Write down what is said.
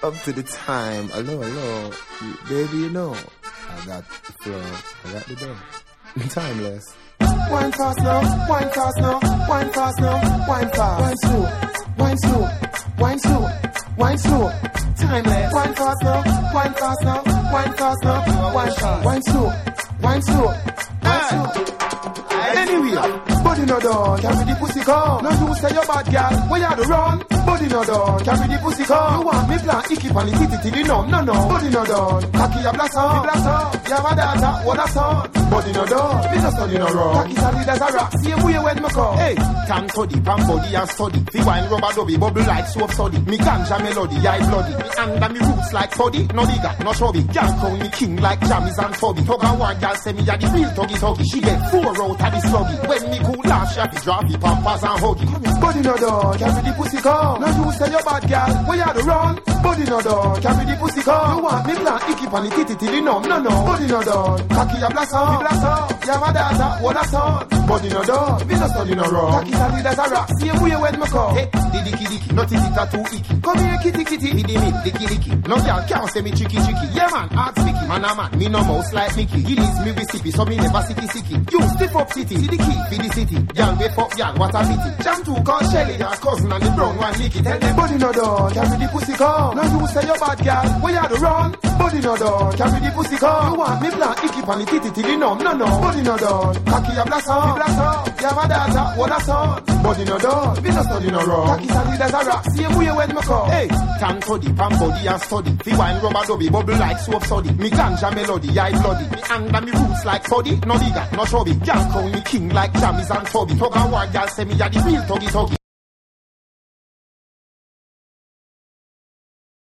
Up to the time. Hello. Baby, you know. I got the flow. I got the dough. Timeless. Wine fast now, wine fast now, wine fast now, wine fast. Wine slow, wine slow, wine slow, wine slow. Timeless. Wine fast now, wine fast now, wine fast now, wine fast. Wine slow, wine slow, wine slow. Anyway, body no done, carry the pussy come. No you say you're bad girl, where you the run? Body no done, carry the pussy come. You want me plan, icky pan the titty till you know, no. Body no done, cocky a blast on, you have a daughter, what a son. Body no done, me no study no wrong. Cocky solid as a rock, same way when me come. Hey, can study, pan body and study. Fi wine rubber dubby, bubble like soap study. Me ganja melody, I bloody. Me under me roots like body, no bigger, no chubby. Girl crown me king like jammies and tubby. Tug a one girl say me a the real tuggy. She get 4 out of the sluggy. When me cool laugh, she have to drop the pampers and huggy. Body no done, carry the pussy come. No you say you're bad girl, where you the run? Body no done, carry the pussy come. You want me plan, icky pan the titty till you know, no. Body no done, cocky a blast on, you have a daughter, what a son. Body no done, me no study no wrong. Cocky solid as a rock, same way when me come. Hey, dicky, no titty tattoo icky. Come here kitty, hiddy me, dicky. No girl can't say me tricky. Yeah man, heart sticky, man a man, me no mouse like Mickey. Guineas me recipe, so me never sicky. You stiff up city, see the key for the city. Y'all wait for y'all, what a pity. Jam 2 call Shelly, her cousin and the brown one licky. Tell them body no done, carry the pussy come. No you say you're bad girl, where you the run? Body no done, carry the pussy come. You want me plan, icky pan the titty till you know, no. Body no done, cocky a blast on, you have a daughter, what a son. Body no done, me no study no wrong. Cocky solid as a rock, same way when me come. Hey, can study, pan body and study. Fi wine rubber dubby, bubble like soap study. Me ganja melody, I bloody. Me under me roots like body, no bigger, no chubby. Girl crown me king like jammies and tubby. Tug a war girl say me a the real tuggy.